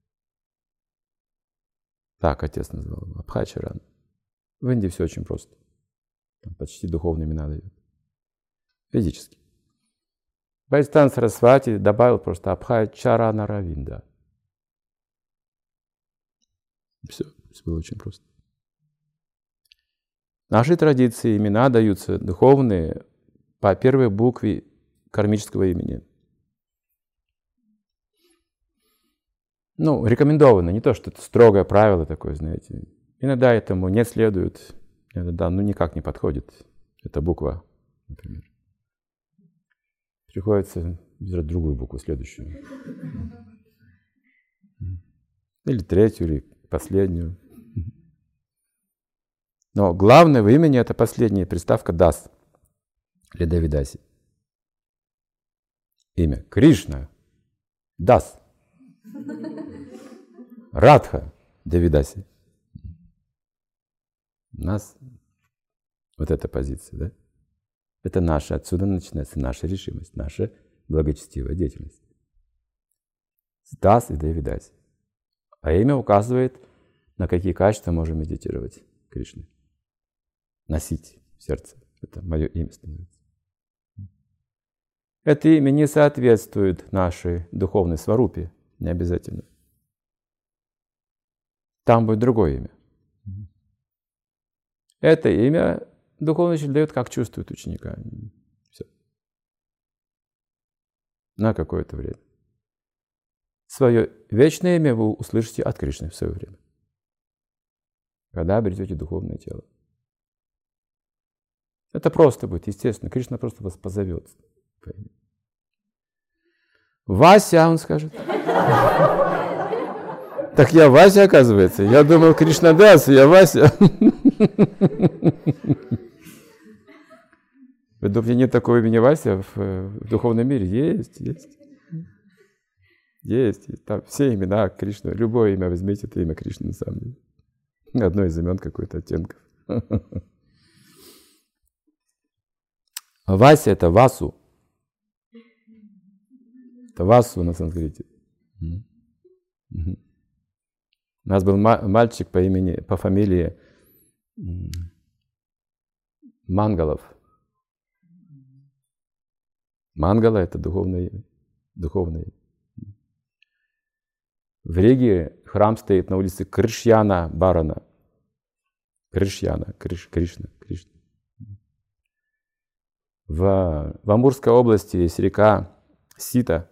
Так отец назвал его, Абхайчаран. В Индии все очень просто. Там почти духовные имена дают. Физически. Байстан Сарасвати добавил просто Абхайчарана Равинда. Все, все было очень просто. В нашей традиции имена даются духовные по первой букве кармического имени. Ну, рекомендовано, не то, что это строгое правило такое, знаете. Иногда этому не следует, иногда ну, никак не подходит эта буква, например. Приходится взять другую букву, следующую. Или третью, или последнюю. Но главное в имени это последняя приставка «дас» или «давидаси». Имя Кришна – «дас». Радха – «давидаси». У нас вот эта позиция, да? Это наша, отсюда начинается наша решимость, наша благочестивая деятельность. «Дас» и «давидаси». А имя указывает, на какие качества можем медитировать Кришны. Носить в сердце. Это мое имя становится. Это имя не соответствует нашей духовной сварупе, не обязательно. Там будет другое имя. Это имя духовный учитель дает, как чувствует ученика. Все. На какое-то время. Свое вечное имя вы услышите от Кришны в свое время, когда обретете духовное тело. Это просто будет, естественно. Кришна просто вас позовет. Вася, он скажет. Так я Вася, оказывается. Я думал, Кришна Дас, я Вася. Вы думаете, нет такого имени Вася в, в духовном мире? Есть, есть. Есть. Там все имена Кришны. Любое имя возьмите, это имя Кришны на самом деле. Одно из имен какой-то оттенков. Вася — это Васу. Это Васу на санскрите. У нас был мальчик по имени, по фамилии Мангалов. Мангала — это духовное имя. Духовное имя. В Риге храм стоит на улице Кришьяна Барана. Кришьяна, Криш, Кришна, Кришна. В, в Амурской области есть река Сита.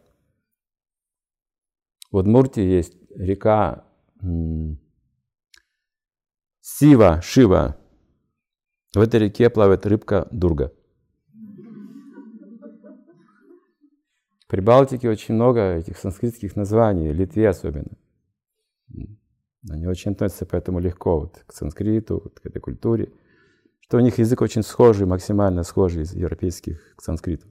В Удмуртии есть река м, Сива, Шива. В этой реке плавает рыбка Дурга. В Прибалтике очень много этих санскритских названий, в Литве особенно. Они очень относятся поэтому легко вот, к санскриту, вот, к этой культуре, что у них язык очень схожий, максимально схожий из европейских к санскриту.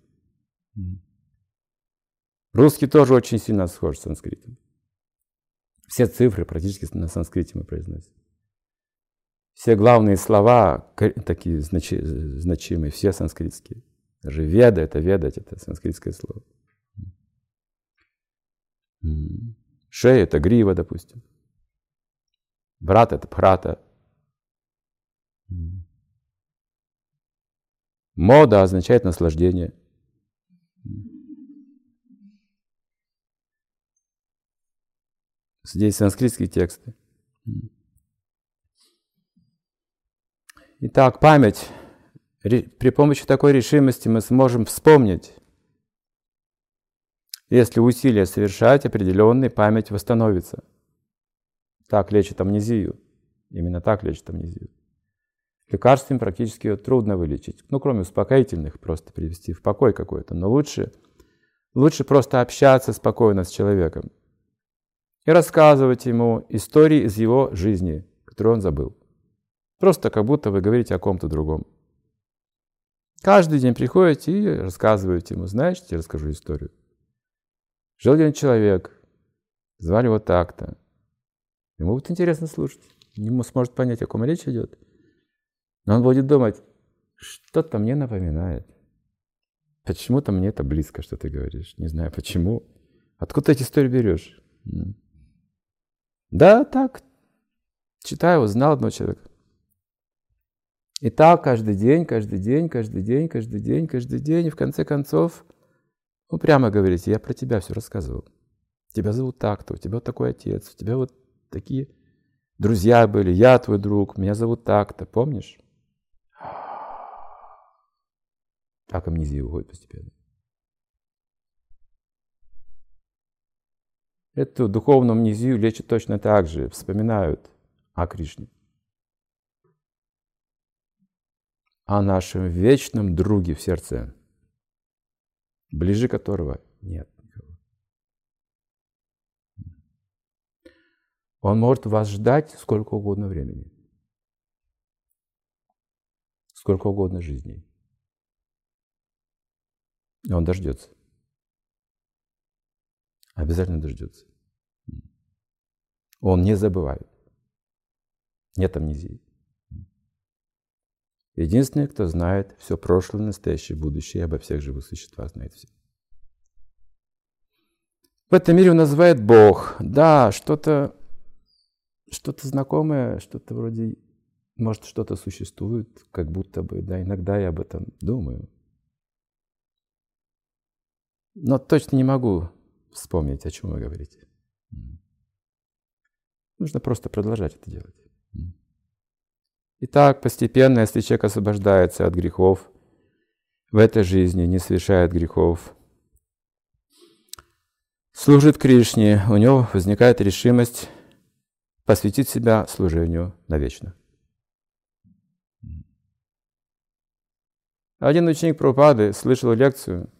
Русский тоже очень сильно схож с санскритом. Все цифры практически на санскрите мы произносим. Все главные слова такие значи, значимые, все санскритские. Даже веда — это ведать, это санскритское слово. Шея — это грива, допустим. Брат — это бхрата. Мода означает наслаждение. Здесь санскритские тексты. Итак, память. При помощи такой решимости мы сможем вспомнить. Если усилия совершать определенные, память восстановится. Так лечит амнезию. Именно так лечит амнезию. Лекарствами практически ее трудно вылечить. Ну, кроме успокоительных, просто привести в покой какой-то. Но лучше, лучше просто общаться спокойно с человеком и рассказывать ему истории из его жизни, которые он забыл. Просто как будто вы говорите о ком-то другом. Каждый день приходите и рассказываете ему: знаешь, я расскажу историю. Жил один человек, звали его так-то. Ему будет интересно слушать. Ему сможет понять, о ком речь идет. Но он будет думать: что-то мне напоминает. Почему-то мне это близко, что ты говоришь. Не знаю почему. Откуда ты эти истории берешь? Да, так. Читаю, узнал одного человека. И так каждый день, каждый день, каждый день, каждый день, каждый день. И в конце концов, ну прямо говорите: я про тебя все рассказывал. Тебя зовут так-то, у тебя вот такой отец, у тебя вот такие друзья были, я твой друг, меня зовут так-то, помнишь? Так амнезия уходит постепенно. Эту духовную амнезию лечат точно так же, вспоминают о Кришне. О нашем вечном друге в сердце, ближе которого нет никого. Он может вас ждать сколько угодно времени, сколько угодно жизней. И он дождется. Обязательно дождется. Он не забывает. Нет амнезии. Единственный, кто знает все прошлое, настоящее, будущее, обо всех живых существах знает все. В этом мире он называет Бог. Да, что-то что-то знакомое, что-то вроде, может, что-то существует, как будто бы, да, иногда я об этом думаю. Но точно не могу вспомнить, о чем вы говорите. Нужно просто продолжать это делать. И так постепенно, если человек освобождается от грехов в этой жизни, не совершает грехов, служит Кришне, у него возникает решимость посвятить себя служению навечно. Один ученик Прабхупады слышал лекцию,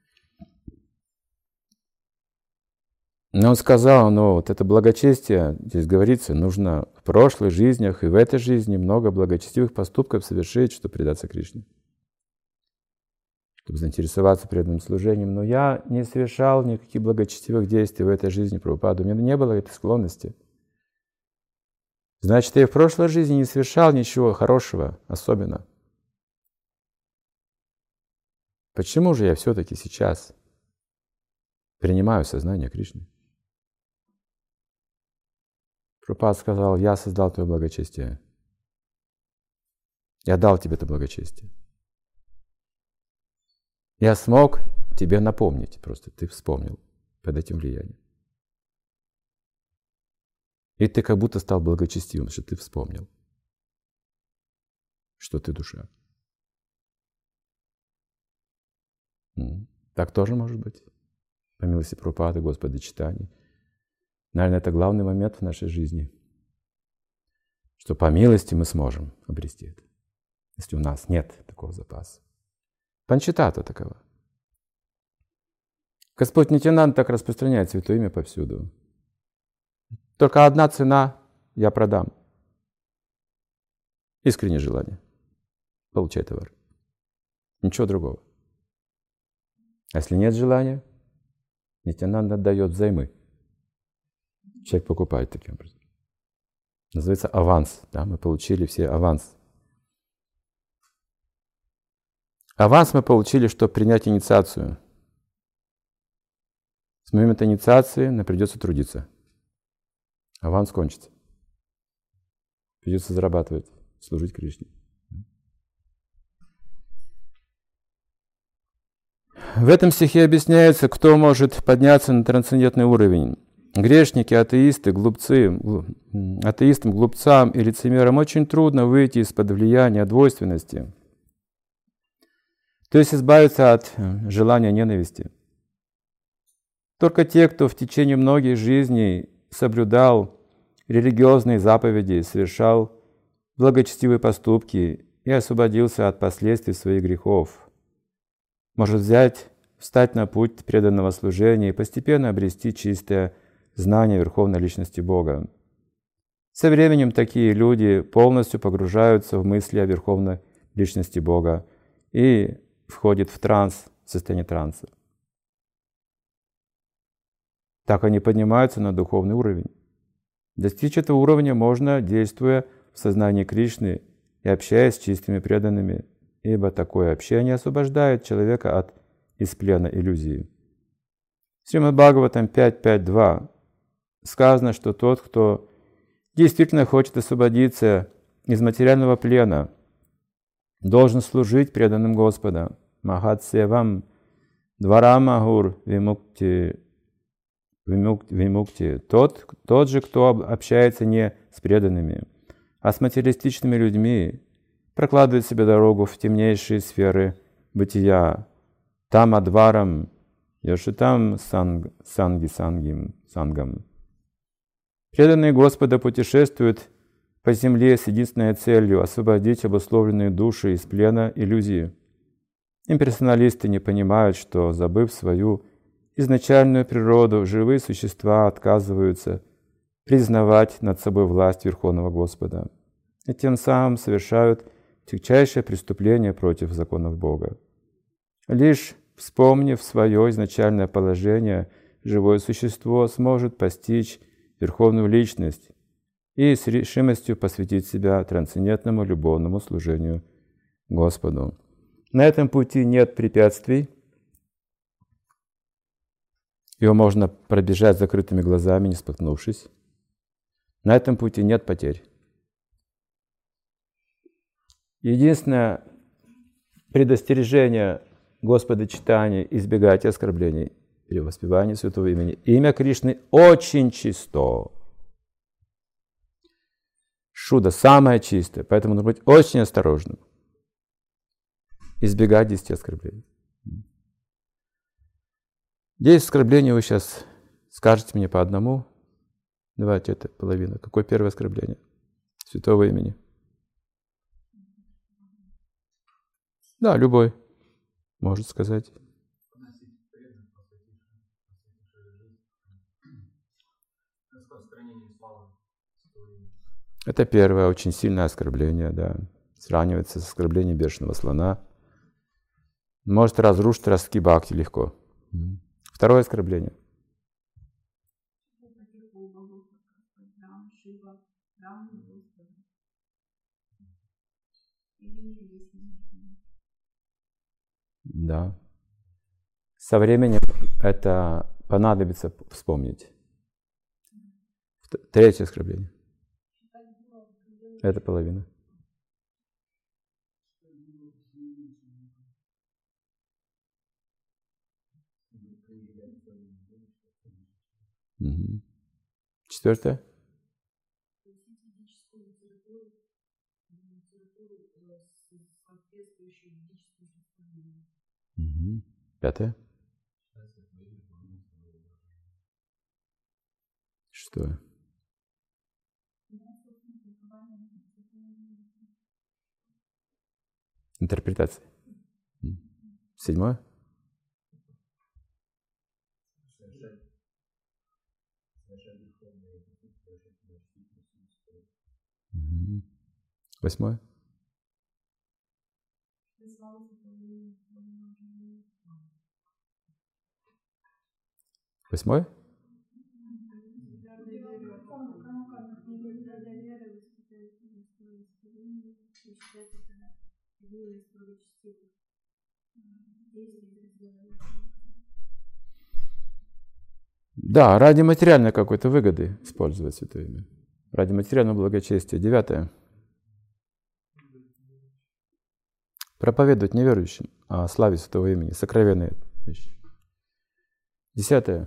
но он сказал: ну вот это благочестие, здесь говорится, нужно в прошлых жизнях и в этой жизни много благочестивых поступков совершить, чтобы предаться Кришне, чтобы заинтересоваться преданным служением. Но я не совершал никаких благочестивых действий в этой жизни, Прабхупада, у меня не было этой склонности. Значит, я в прошлой жизни не совершал ничего хорошего особенно. Почему же я все-таки сейчас принимаю сознание Кришны? Прабхупада сказал: я создал твое благочестие. Я дал тебе это благочестие. Я смог тебе напомнить, просто ты вспомнил под этим влиянием. И ты как будто стал благочестивым, что ты вспомнил, что ты душа. Так тоже может быть. По милости Прабхупады, Господа Чайтаньи. Наверное, это главный момент в нашей жизни, что по милости мы сможем обрести это, если у нас нет такого запаса. Панчатата такова. Господь Нитьянанда так распространяет Святое Имя повсюду. Только одна цена — я продам. Искреннее желание. Получай товар. Ничего другого. А если нет желания, Нитьянанда дает взаймы. Человек покупает таким образом. Называется аванс. Да? Мы получили все аванс. Аванс мы получили, чтобы принять инициацию. С момента инициации нам придется трудиться. Аванс кончится. Придется зарабатывать, служить Кришне. В этом стихе объясняется, кто может подняться на трансцендентный уровень. Грешники, атеисты, глупцы, атеистам, глупцам и лицемерам очень трудно выйти из-под влияния двойственности, то есть избавиться от желания ненависти. Только те, кто в течение многих жизней соблюдал религиозные заповеди, совершал благочестивые поступки и освободился от последствий своих грехов. Может взять, встать на путь преданного служения и постепенно обрести чистое знание Верховной Личности Бога. Со временем такие люди полностью погружаются в мысли о Верховной Личности Бога и входят в транс, в состояние транса. Так они поднимаются на духовный уровень. Достичь этого уровня можно, действуя в сознании Кришны и общаясь с чистыми преданными, ибо такое общение освобождает человека от из плена иллюзии. В Шримад Бхагаватам пять пять два сказано, что тот, кто действительно хочет освободиться из материального плена, должен служить преданным Господа. Махатсевам дварамахур вимукти вимукти. Тот, тот же, кто общается не с преданными, а с материалистичными людьми, прокладывает себе дорогу в темнейшие сферы бытия. Там адварам, йошитам санг, санги сангим, сангам. Преданные Господа путешествуют по земле с единственной целью освободить обусловленные души из плена иллюзии. Имперсоналисты не понимают, что, забыв свою изначальную природу, живые существа отказываются признавать над собой власть Верховного Господа и тем самым совершают тягчайшее преступление против законов Бога. Лишь вспомнив свое изначальное положение, живое существо сможет постичь Верховную Личность и с решимостью посвятить себя трансцендентному любовному служению Господу. На этом пути нет препятствий. Его можно пробежать с закрытыми глазами, не споткнувшись. На этом пути нет потерь. Единственное предостережение Господа читания — избегайте оскорблений при воспевании святого имени. Имя Кришны очень чисто. Шуда самое чистое, поэтому нужно быть очень осторожным. Избегать десяти оскорблений. Десять оскорблений вы сейчас скажете мне по одному. Давайте, это половина. Какое первое оскорбление? Святого имени. Да, любой может сказать. Это первое очень сильное оскорбление, да. Сравнивается с оскорблением бешеного слона. Может разрушить ростки бхакти легко. Второе оскорбление. Да. Со временем это понадобится вспомнить. Третье оскорбление. Это половина. Угу. Четвертое. Угу. Пятое. Шестое. Интерпретация. Седьмое. Угу. Восьмое. Восьмое? Да, ради материальной какой-то выгоды использовать святое имя. Ради материального благочестия. Девятое. Проповедовать неверующим о славе святого имени. Сокровенные вещи. Десятое.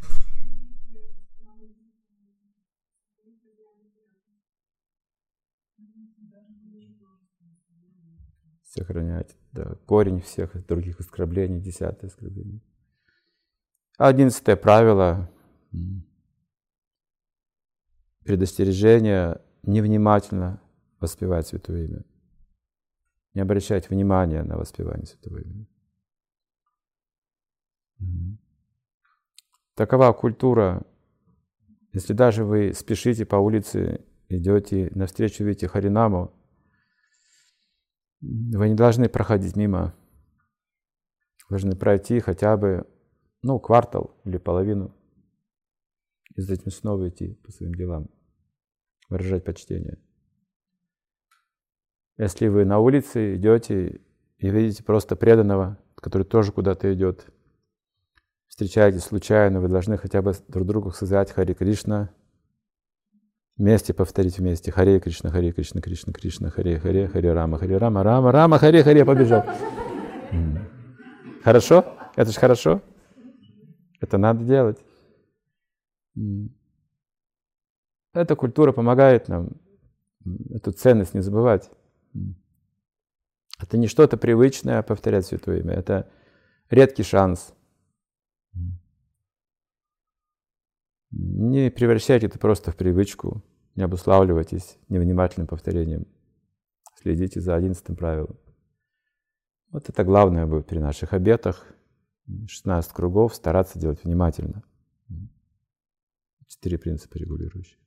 Сохранять, да, корень всех других оскорблений. Десятое оскорбление. Одиннадцатое правило. Предостережение невнимательно воспевать Святое Имя. Не обращать внимания на воспевание Святого Имени. Такова культура. Если даже вы спешите по улице, идете навстречу, видите Харинаму, вы не должны проходить мимо. Вы должны пройти хотя бы ну, квартал или половину. И затем снова идти по своим делам, выражать почтение. Если вы на улице идете и видите просто преданного, который тоже куда-то идет, встречаетесь случайно, вы должны хотя бы друг другу сказать Харе Кришна, вместе повторить вместе Харе Кришна, Харе Кришна, Кришна, Кришна, Харе Харе, Харе Рама, Харе Рама, Рама, Рама, Харе Харе, побежал. Хорошо? Это же хорошо? Это надо делать. Эта культура помогает нам эту ценность не забывать. Это не что-то привычное повторять Святое Имя, это редкий шанс. Не превращайте это просто в привычку, не обуславливайтесь невнимательным повторением. Следите за одиннадцатым правилом. Вот это главное будет при наших обетах. шестнадцать кругов стараться делать внимательно. Четыре принципа регулирующие.